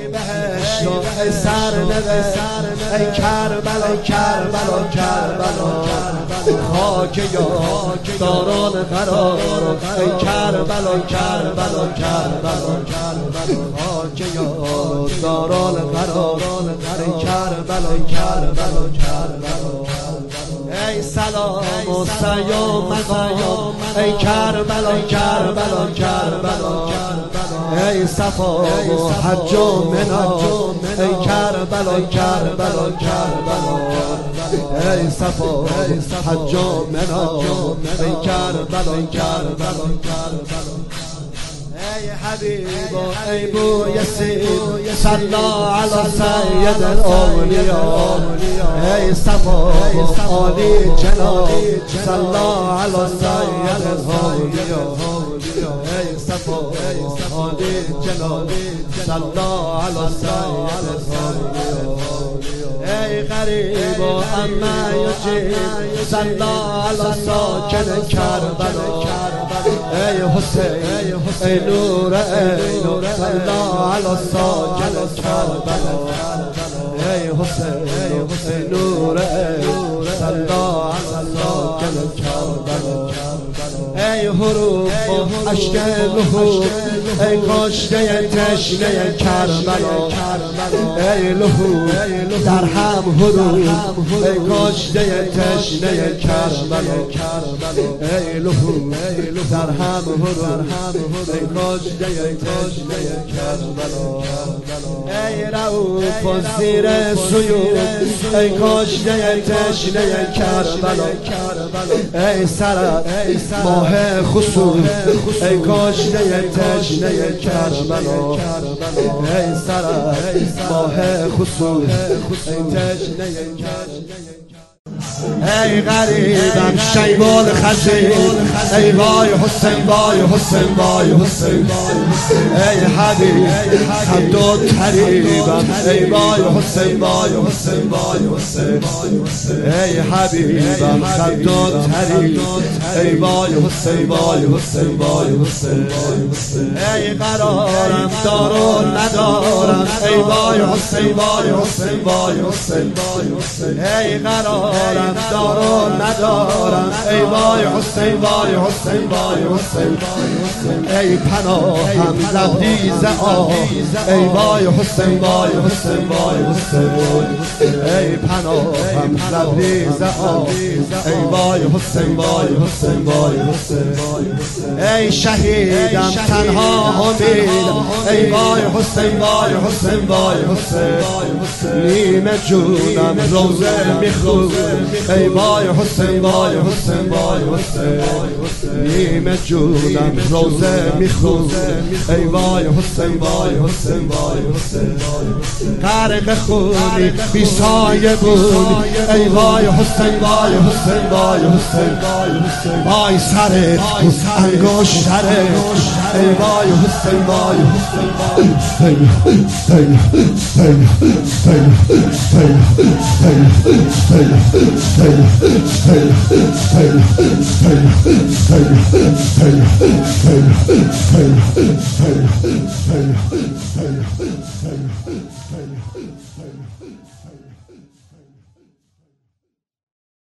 بهشت و ای سرنوشت، ای کربلا کربلا کربلا، خاک یادگاران قرار، ای کربلا کربلا کربلا، خاک یادگاران قرار، ای کربلا کربلا کربلا. ای سلام و سیام مقام، ای کربلا کربلا کربلا، ای صفا و حج و منا، ای کربلا کربلا کربلا، ای صفا و حج و منا، ای کربلا کربلا کربلا. ای حبیب و ای بویسید صلی علی سید الاولیاء، ای صفا و عالی جناب صلی علی سید الاولیاء، ای صفا و عالی جناب صلی علی سید الاولیاء. ای غریب و اما یجیب صلی علی ساکن کربلا، ای حسین ای نور عین صلی علی ساکن کربلا، ای حسین ای نور عین صلی علی ساکن کربلا. ای حروف و اشک لهو، ای کاشته تشنه کربلا، ای لهو در هم حروف، ای کاشته تشنه کربلا، ای لهو در هم حروف، ای کاشته تشنه کربلا. ای رؤوف و زیر سیوف، ای کاشته تشنه کربلا، ای سرد ماه خسوف، ای کاشته تشنه کربلا، ای سرد ماه خسوف، ای تشنه کربلا. ای غریبم شیب الخزیل، ای وای حسین وای حسین وای حسین، ای حبیب خد و طریبم، ای وای حسین وای حسین وای حسین، ای حبیبم خد و طریب، ای وای حسین وای حسین وای حسین، ای قرارم دار و ندارم، ای وای حسین وای حسین وای حسین، ای قرارم دار و ندارم، ای وای حسین وای حسین وای حسین، ای پناهم لبریز آه، ای وای حسین وای حسین وای حسین، ای پناهم لبریز آه، ای وای حسین وای حسین وای حسین، ای شهیدم تنها امیدم، ای وای حسین وای حسین وای حسین، نیمه جونم روزه میخوب، ای وای حسین وای حسین وای حسین، نیمه جونم روزه میخوب، ای وای حسین وای حسین وای حسین، غرق خونی بی سایه بودی، ای وای حسین وای حسین وای حسین، وای سرت انگشتره، ای وای حسین وای حسین، Hey